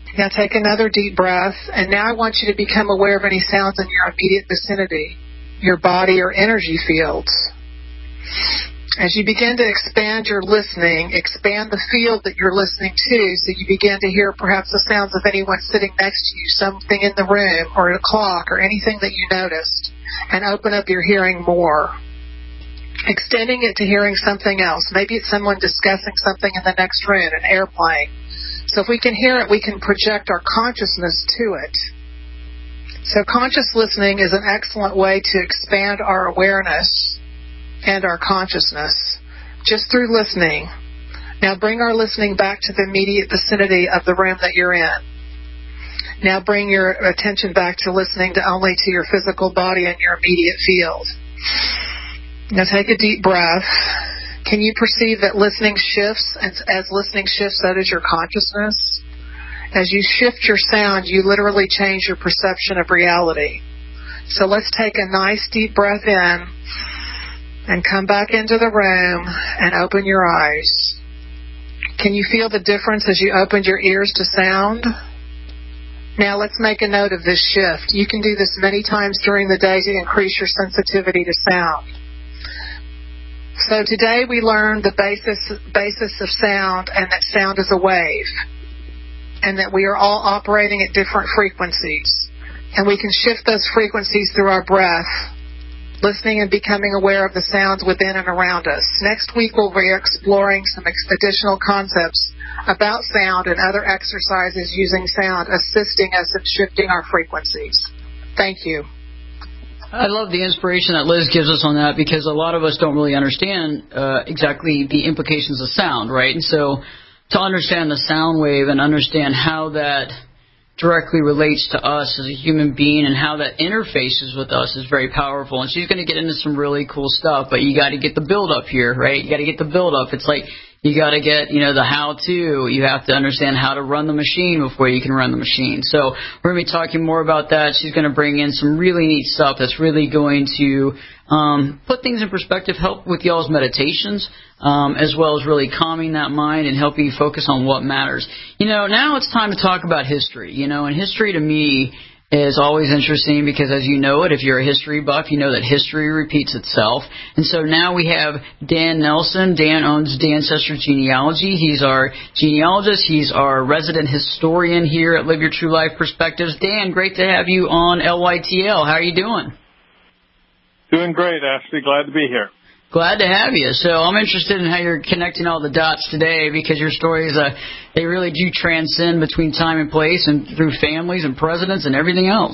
Now take another deep breath, and now I want you to become aware of any sounds in your immediate vicinity, your body or energy fields. As you begin to expand your listening, expand the field that you're listening to, so you begin to hear perhaps the sounds of anyone sitting next to you, something in the room, or a clock, or anything that you noticed, and open up your hearing more. Extending it to hearing something else. Maybe it's someone discussing something in the next room, an airplane. So if we can hear it, we can project our consciousness to it. So conscious listening is an excellent way to expand our awareness and our consciousness just through listening. Now bring our listening back to the immediate vicinity of the room that you're in. Now bring your attention back to listening to only to your physical body and your immediate field. Now take a deep breath. Can you perceive that listening shifts, and as listening shifts, so does your consciousness? As you shift your sound, you literally change your perception of reality. So let's take a nice deep breath in and come back into the room and open your eyes. Can you feel the difference as you opened your ears to sound? Now let's make a note of this shift. You can do this many times during the day to increase your sensitivity to sound. So today we learned the basis basis of sound, and that sound is a wave, and that we are all operating at different frequencies, and we can shift those frequencies through our breath, listening and becoming aware of the sounds within and around us. Next week we'll be exploring some additional concepts about sound and other exercises using sound, assisting us in shifting our frequencies. Thank you. I love the inspiration that Liz gives us on that, because a lot of us don't really understand uh, exactly the implications of sound, right? And so to understand the sound wave and understand how that directly relates to us as a human being and how that interfaces with us is very powerful. And she's going to get into some really cool stuff, but you got to get the build up here, right? You got to get the build up. It's like you got to get, you know, the how-to. You have to understand how to run the machine before you can run the machine. So we're going to be talking more about that. She's going to bring in some really neat stuff that's really going to um, put things in perspective, help with y'all's meditations, um, as well as really calming that mind and helping you focus on what matters. You know, now it's time to talk about history. You know, and history to me is always interesting because, as you know it, if you're a history buff, you know that history repeats itself. And so now we have Dan Nelson. Dan owns The Ancestor Genealogy. He's our genealogist. He's our resident historian here at Live Your True Life Perspectives. Dan, great to have you on L Y T L. How are you doing? Doing great, Ashley. Glad to be here. Glad to have you. So I'm interested in how you're connecting all the dots today, because your stories, uh, they really do transcend between time and place and through families and presidents and everything else.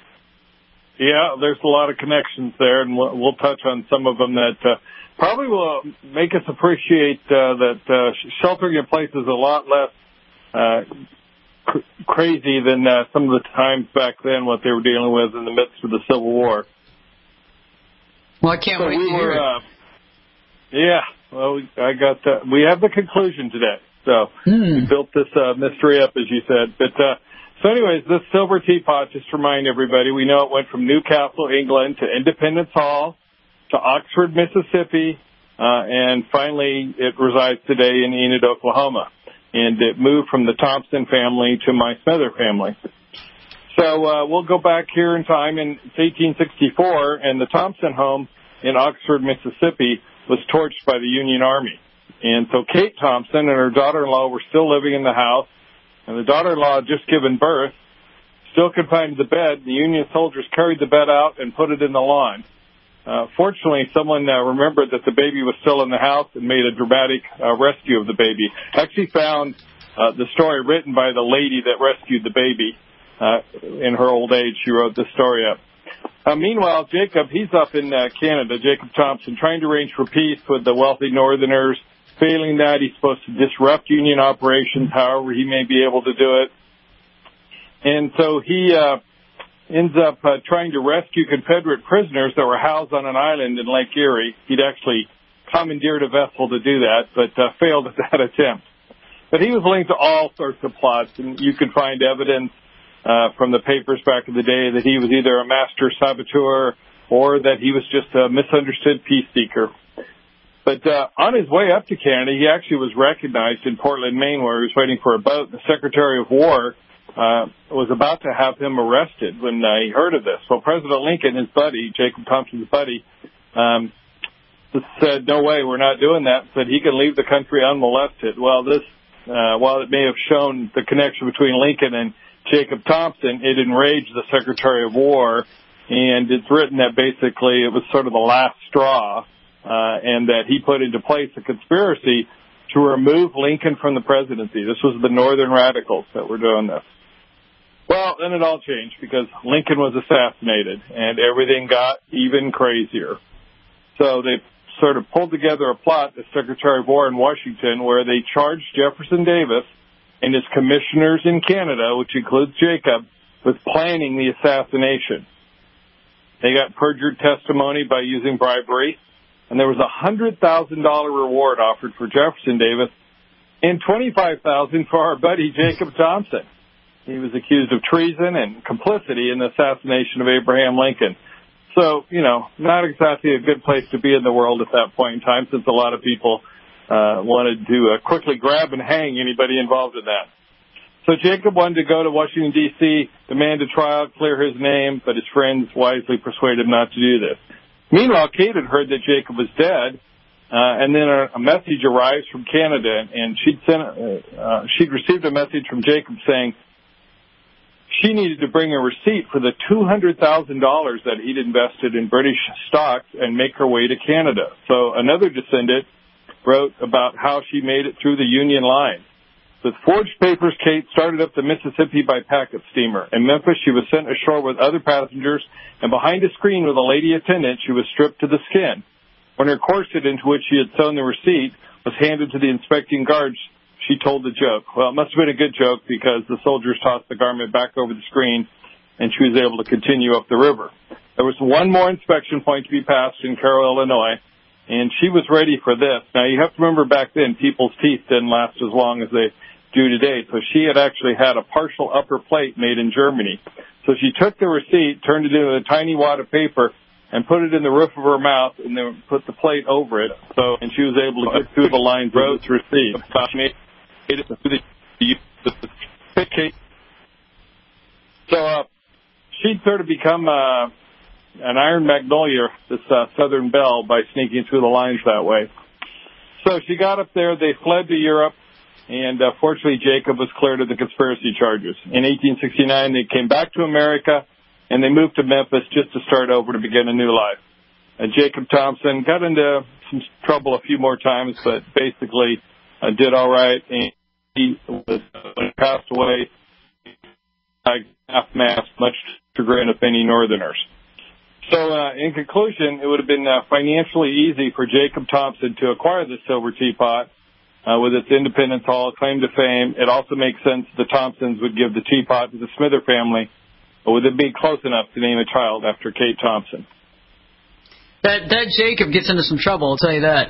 Yeah, there's a lot of connections there, and we'll, we'll touch on some of them that uh, probably will make us appreciate uh, that uh, sheltering in place is a lot less uh, cr- crazy than uh, some of the times back then, what they were dealing with in the midst of the Civil War. Well, I can't so wait we to hear were, it. Uh, Yeah, well, I got uh, we have the conclusion today. So hmm. we built this uh, mystery up, as you said. But uh, so, anyways, this silver teapot, just to remind everybody, we know it went from Newcastle, England, to Independence Hall, to Oxford, Mississippi, uh, and finally it resides today in Enid, Oklahoma. And it moved from the Thompson family to my Smither family. So uh, we'll go back here in time, and it's eighteen sixty-four, and the Thompson home in Oxford, Mississippi, was torched by the Union Army. And so Kate Thompson and her daughter-in-law were still living in the house, and the daughter-in-law had just given birth, still confined to the bed. The Union soldiers carried the bed out and put it in the lawn. Uh, fortunately, someone uh, remembered that the baby was still in the house and made a dramatic uh, rescue of the baby. Actually found uh, the story written by the lady that rescued the baby. Uh, in her old age, she wrote this story up. Uh, meanwhile, Jacob, he's up in uh, Canada, Jacob Thompson, trying to arrange for peace with the wealthy Northerners. Failing that, he's supposed to disrupt Union operations, however he may be able to do it. And so he uh, ends up uh, trying to rescue Confederate prisoners that were housed on an island in Lake Erie. He'd actually commandeered a vessel to do that, but uh, failed at that attempt. But he was linked to all sorts of plots, and you can find evidence Uh, from the papers back in the day that he was either a master saboteur or that he was just a misunderstood peace seeker. But uh, on his way up to Canada, he actually was recognized in Portland, Maine, where he was waiting for a boat. The Secretary of War uh, was about to have him arrested when uh, he heard of this. Well, President Lincoln, his buddy, Jacob Thompson's buddy, um, said, no way, we're not doing that, said he can leave the country unmolested. Well, this, uh, while it may have shown the connection between Lincoln and Jacob Thompson, it enraged the Secretary of War, and it's written that basically it was sort of the last straw, uh, and that he put into place a conspiracy to remove Lincoln from the presidency. This was the Northern radicals that were doing this. Well, then it all changed because Lincoln was assassinated, and everything got even crazier. So they sort of pulled together a plot, the Secretary of War in Washington, where they charged Jefferson Davis and his commissioners in Canada, which includes Jacob, with planning the assassination. They got perjured testimony by using bribery, and there was a one hundred thousand dollars reward offered for Jefferson Davis and twenty-five thousand dollars for our buddy Jacob Thompson. He was accused of treason and complicity in the assassination of Abraham Lincoln. So, you know, not exactly a good place to be in the world at that point in time, since a lot of people uh, wanted to uh, quickly grab and hang anybody involved in that. So Jacob wanted to go to Washington, D C, demand a trial, clear his name, but his friends wisely persuaded him not to do this. Meanwhile, Kate had heard that Jacob was dead, uh, and then a, a message arrives from Canada, and she'd sent, uh, she'd received a message from Jacob saying she needed to bring a receipt for the two hundred thousand dollars that he'd invested in British stocks and make her way to Canada. So another descendant wrote about how she made it through the Union line. With forged papers, Kate started up the Mississippi by packet steamer. In Memphis, she was sent ashore with other passengers, and behind a screen with a lady attendant, she was stripped to the skin. When her corset, into which she had sewn the receipt, was handed to the inspecting guards, she told the joke. Well, it must have been a good joke because the soldiers tossed the garment back over the screen, and she was able to continue up the river. There was one more inspection point to be passed in Cairo, Illinois, and she was ready for this. Now, you have to remember back then, people's teeth didn't last as long as they do today. So she had actually had a partial upper plate made in Germany. So she took the receipt, turned it into a tiny wad of paper, and put it in the roof of her mouth, and then put the plate over it. So, and she was able to get through the lines of this receipt. So uh, she'd sort of become uh, an iron magnolia, this uh, Southern belle, by sneaking through the lines that way. So she got up there. They fled to Europe. And uh, fortunately, Jacob was cleared of the conspiracy charges. In eighteen sixty-nine, they came back to America, and they moved to Memphis just to start over to begin a new life. Uh, Jacob Thompson got into some trouble a few more times, but basically uh, did all right. And he was uh, passed away half-mast, much to the chagrin of any Northerners. So uh, in conclusion, it would have been uh, financially easy for Jacob Thompson to acquire the silver teapot, Uh, with its Independence Hall claim to fame. It also makes sense the Thompsons would give the teapot to the Smither family, but would it be close enough to name a child after Kate Thompson? That that Jacob gets into some trouble, I'll tell you that.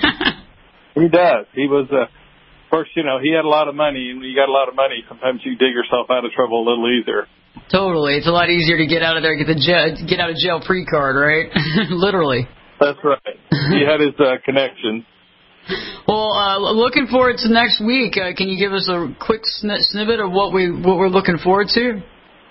He does. He was, uh, of course, you know, he had a lot of money, and when you got a lot of money, sometimes you dig yourself out of trouble a little easier. Totally. It's a lot easier to get out of there, get the jail, get out of jail free card, right? Literally. That's right. He had his uh, connections. Well, uh, looking forward to next week. Uh, can you give us a quick sn- snippet of what we what we're looking forward to?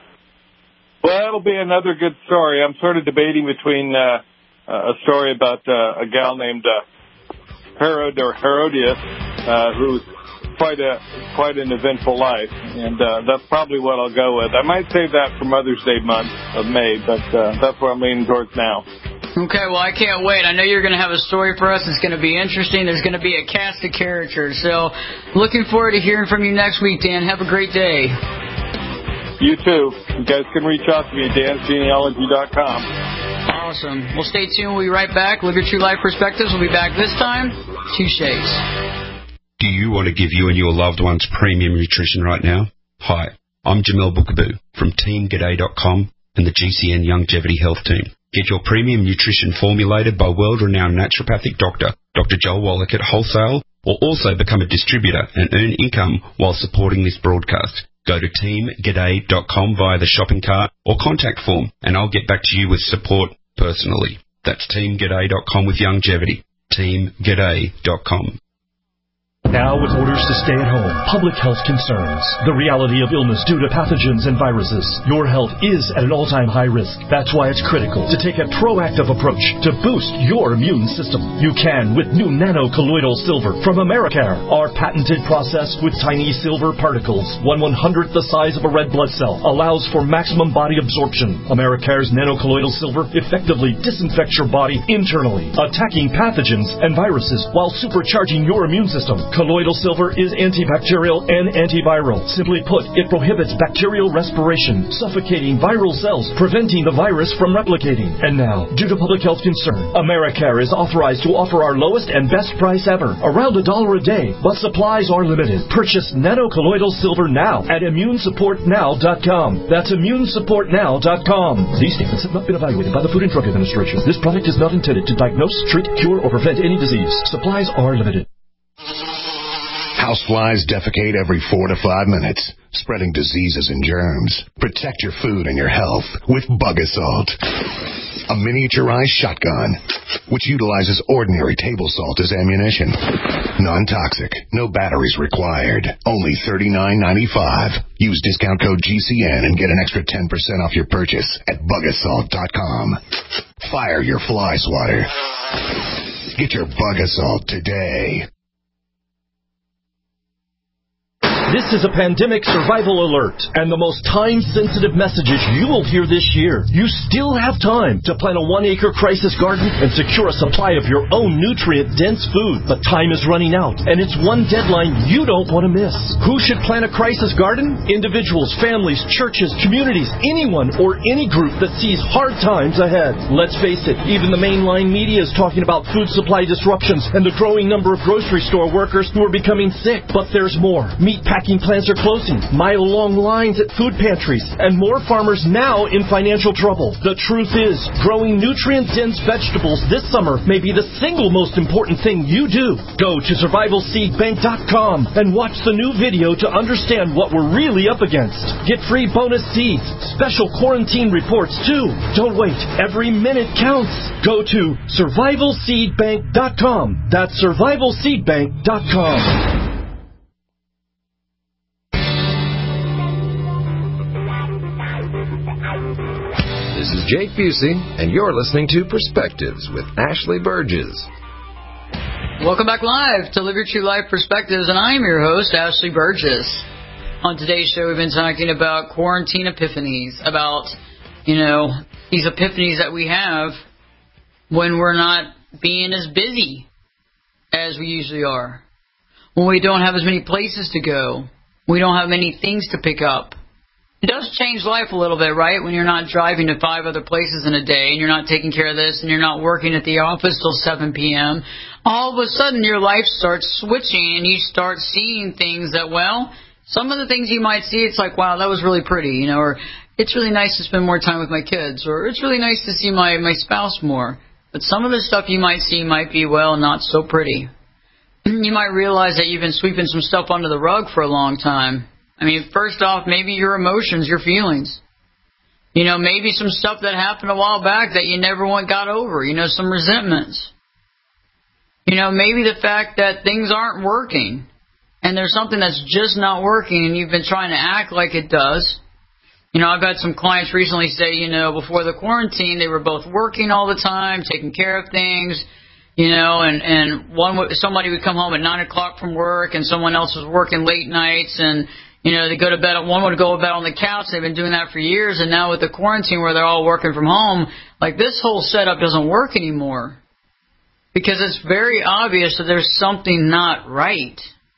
Well, it'll be another good story. I'm sort of debating between uh, a story about uh, a gal named uh, Herod or Herodias, uh, who's quite a quite an eventful life, and uh, that's probably what I'll go with. I might save that for Mother's Day month of May, but uh, that's what I'm leaning towards now. Okay, well, I can't wait. I know you're going to have a story for us. It's going to be interesting. There's going to be a cast of characters. So looking forward to hearing from you next week, Dan. Have a great day. You too. You guys can reach out to me at dans genealogy dot com. Awesome. Well, stay tuned. We'll be right back. Live Your True Life Perspectives. We'll be back this time. Touches. Do you want to give you and your loved ones premium nutrition right now? Hi, I'm Jamel Bookaboo from team g'day dot com and the G C N Longevity Health Team. Get your premium nutrition formulated by world-renowned naturopathic doctor, Doctor Joel Wallach at wholesale, or also become a distributor and earn income while supporting this broadcast. Go to team g'day dot com via the shopping cart or contact form, and I'll get back to you with support personally. That's team g'day dot com with longevity. team g'day dot com. Now with orders to stay at home, public health concerns, the reality of illness due to pathogens and viruses, your health is at an all-time high risk. That's why it's critical to take a proactive approach to boost your immune system. You can with new nano-colloidal silver from Americare. Our patented process with tiny silver particles, one one-hundredth the size of a red blood cell, allows for maximum body absorption. Americare's nano-colloidal silver effectively disinfects your body internally, attacking pathogens and viruses while supercharging your immune system. Colloidal silver is antibacterial and antiviral. Simply put, it prohibits bacterial respiration, suffocating viral cells, preventing the virus from replicating. And now, due to public health concern, Americare is authorized to offer our lowest and best price ever, around a dollar a day, but supplies are limited. Purchase nano-colloidal silver now at immune support now dot com. That's immune support now dot com. These statements have not been evaluated by the Food and Drug Administration. This product is not intended to diagnose, treat, cure, or prevent any disease. Supplies are limited. Houseflies defecate every four to five minutes, spreading diseases and germs. Protect your food and your health with Bug-A-Salt, a miniaturized shotgun which utilizes ordinary table salt as ammunition. Non-toxic, no batteries required. Only thirty-nine ninety-five. Use discount code G C N and get an extra ten percent off your purchase at bug assault dot com. Fire your fly swatter. Get your Bug-A-Salt today. This is a pandemic survival alert and the most time-sensitive messages you will hear this year. You still have time to plant a one-acre crisis garden and secure a supply of your own nutrient-dense food. But time is running out, and it's one deadline you don't want to miss. Who should plant a crisis garden? Individuals, families, churches, communities, anyone or any group that sees hard times ahead. Let's face it, even the mainline media is talking about food supply disruptions and the growing number of grocery store workers who are becoming sick. But there's more. Meat packing plants are closing, mile-long lines at food pantries, and more farmers now in financial trouble. The truth is, growing nutrient-dense vegetables this summer may be the single most important thing you do. Go to survival seed bank dot com and watch the new video to understand what we're really up against. Get free bonus seeds, special quarantine reports too. Don't wait. Every minute counts. Go to survival seed bank dot com. That's survival seed bank dot com. This is Jake Busey, and you're listening to Perspectives with Ashley Burgess. Welcome back live to Live Your True Life Perspectives, and I'm your host, Ashley Burgess. On today's show, we've been talking about quarantine epiphanies, about, you know, these epiphanies that we have when we're not being as busy as we usually are, when we don't have as many places to go, we don't have many things to pick up. It does change life a little bit, right? When you're not driving to five other places in a day and you're not taking care of this and you're not working at the office till seven p.m., all of a sudden your life starts switching and you start seeing things that, well, some of the things you might see, it's like, wow, that was really pretty, you know, or it's really nice to spend more time with my kids, or it's really nice to see my, my spouse more. But some of the stuff you might see might be, well, not so pretty. You might realize that you've been sweeping some stuff under the rug for a long time. I mean, first off, maybe your emotions, your feelings. You know, maybe some stuff that happened a while back that you never went got over. You know, some resentments. You know, maybe the fact that things aren't working and there's something that's just not working and you've been trying to act like it does. You know, I've had some clients recently say, you know, before the quarantine, they were both working all the time, taking care of things. You know, and, and one somebody would come home at nine o'clock from work and someone else was working late nights, and you know, they go to bed, one would go to bed on the couch. They've been doing that for years. And now with the quarantine where they're all working from home, like this whole setup doesn't work anymore. Because it's very obvious that there's something not right.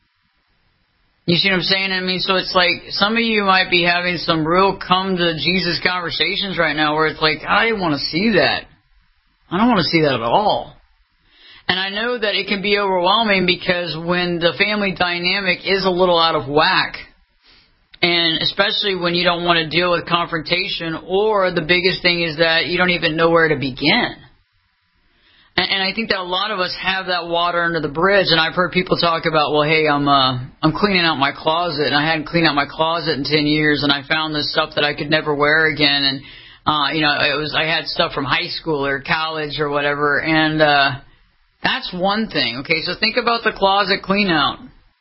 You see what I'm saying? I mean, so it's like some of you might be having some real come to Jesus conversations right now where it's like, I didn't want to see that. I don't want to see that at all. And I know that it can be overwhelming because when the family dynamic is a little out of whack, and especially when you don't want to deal with confrontation, or the biggest thing is that you don't even know where to begin. And, and I think that a lot of us have that water under the bridge. And I've heard people talk about, well, hey, I'm uh, I'm cleaning out my closet, and I hadn't cleaned out my closet in ten years, and I found this stuff that I could never wear again. And uh, you know, it was I had stuff from high school or college or whatever, and uh, that's one thing. Okay, so think about the closet clean out.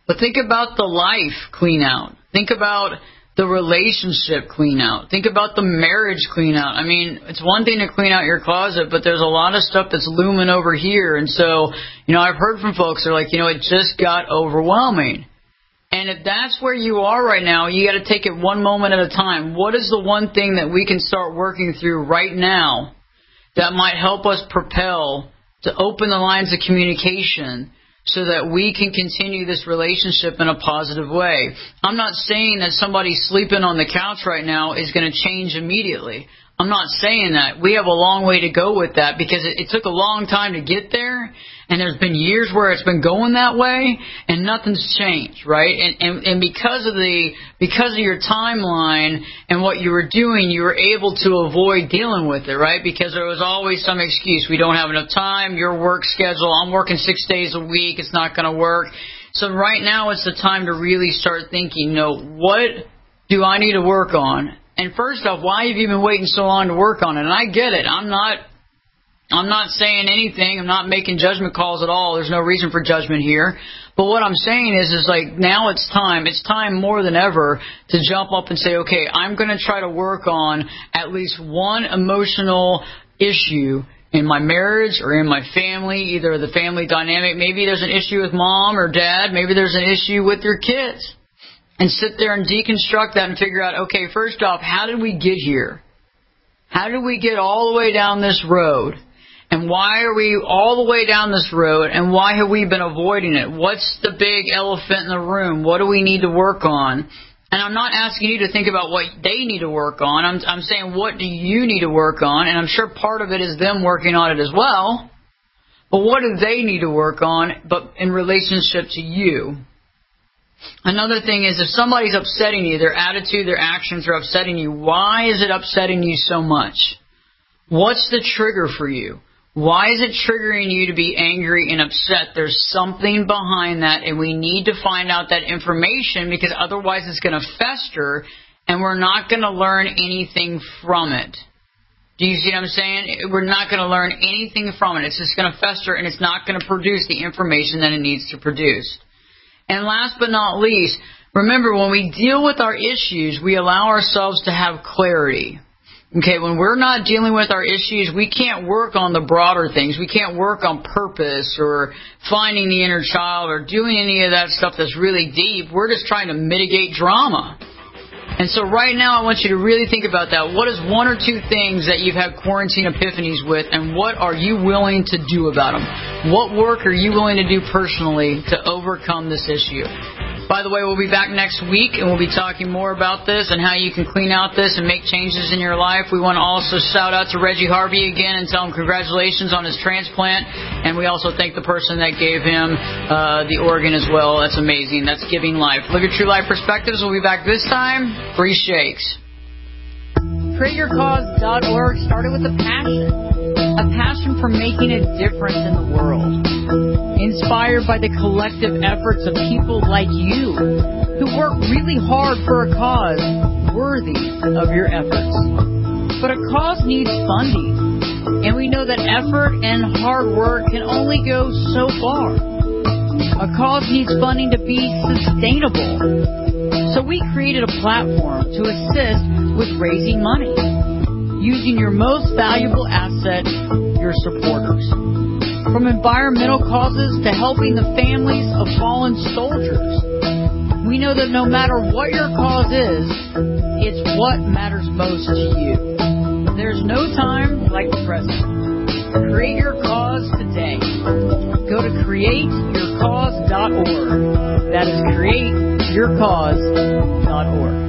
But think about the life clean out. Think about the relationship clean out. Think about the marriage clean out. I mean, it's one thing to clean out your closet, but there's a lot of stuff that's looming over here. And so, you know, I've heard from folks that are like, you know, it just got overwhelming. And if that's where you are right now, you got to take it one moment at a time. What is the one thing that we can start working through right now that might help us propel to open the lines of communication so that we can continue this relationship in a positive way? I'm not saying that somebody sleeping on the couch right now is going to change immediately. I'm not saying that. We have a long way to go with that because it, it took a long time to get there, and there's been years where it's been going that way, and nothing's changed, right? And, and, and because of the because of your timeline and what you were doing, you were able to avoid dealing with it, right? Because there was always some excuse. We don't have enough time. Your work schedule, I'm working six days a week. It's not going to work. So right now it's the time to really start thinking, no, what do I need to work on? And first off, why have you been waiting so long to work on it? And I get it. I'm not I'm not saying anything. I'm not making judgment calls at all. There's no reason for judgment here. But what I'm saying is, is like now it's time. It's time more than ever to jump up and say, okay, I'm going to try to work on at least one emotional issue in my marriage or in my family, either the family dynamic. Maybe there's an issue with mom or dad. Maybe there's an issue with your kids. And sit there and deconstruct that and figure out, okay, first off, how did we get here? How did we get all the way down this road? And why are we all the way down this road? And why have we been avoiding it? What's the big elephant in the room? What do we need to work on? And I'm not asking you to think about what they need to work on. I'm, I'm saying, what do you need to work on? And I'm sure part of it is them working on it as well. But what do they need to work on, but in relationship to you? Another thing is, if somebody's upsetting you, their attitude, their actions are upsetting you, why is it upsetting you so much? What's the trigger for you? Why is it triggering you to be angry and upset? There's something behind that, and we need to find out that information, because otherwise it's going to fester, and we're not going to learn anything from it. Do you see what I'm saying? We're not going to learn anything from it. It's just going to fester, and it's not going to produce the information that it needs to produce. And last but not least, remember, when we deal with our issues, we allow ourselves to have clarity. Okay, when we're not dealing with our issues, we can't work on the broader things. We can't work on purpose or finding the inner child or doing any of that stuff that's really deep. We're just trying to mitigate drama. And so right now I want you to really think about that. What is one or two things that you've had quarantine epiphanies with, and what are you willing to do about them? What work are you willing to do personally to overcome this issue? By the way, we'll be back next week, and we'll be talking more about this and how you can clean out this and make changes in your life. We want to also shout out to Reggie Harvey again and tell him congratulations on his transplant. And we also thank the person that gave him uh, the organ as well. That's amazing. That's giving life. Look at True Life Perspectives. We'll be back this time. Free shakes. create your cause dot org started with a passion. A passion for making a difference in the world. Inspired by the collective efforts of people like you who work really hard for a cause worthy of your efforts. But a cause needs funding, and we know that effort and hard work can only go so far. A cause needs funding to be sustainable. So we created a platform to assist with raising money, using your most valuable asset, your supporters. From environmental causes to helping the families of fallen soldiers. We know that no matter what your cause is, it's what matters most to you. There's no time like the present. Create your cause today. Go to create your cause dot org. That is create your cause dot org.